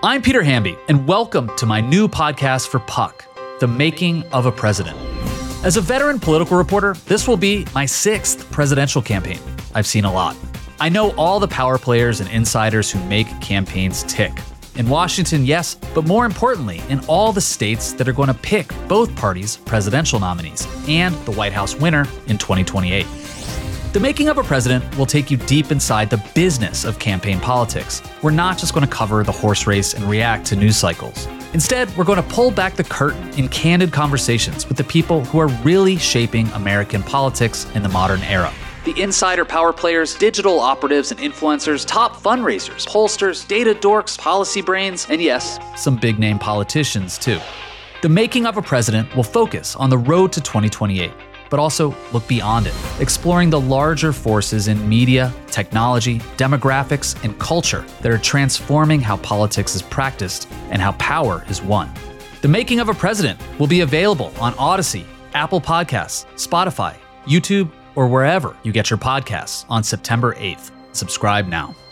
I'm Peter Hamby, and welcome to my new podcast for Puck, The Making of a President. As a veteran political reporter, this will be my 6th presidential campaign. I've seen a lot. I know all the power players and insiders who make campaigns tick. In Washington, yes, but more importantly, in all the states that are going to pick both parties' presidential nominees and the White House winner in 2028. The Making of a President will take you deep inside the business of campaign politics. We're not just going to cover the horse race and react to news cycles. Instead, we're going to pull back the curtain in candid conversations with the people who are really shaping American politics in the modern era. The insider power players, digital operatives and influencers, top fundraisers, pollsters, data dorks, policy brains, and yes, some big name politicians too. The Making of a President will focus on the road to 2028. But also look beyond it, exploring the larger forces in media, technology, demographics, and culture that are transforming how politics is practiced and how power is won. The Making of a President will be available on Odyssey, Apple Podcasts, Spotify, YouTube, or wherever you get your podcasts on September 8th. Subscribe now.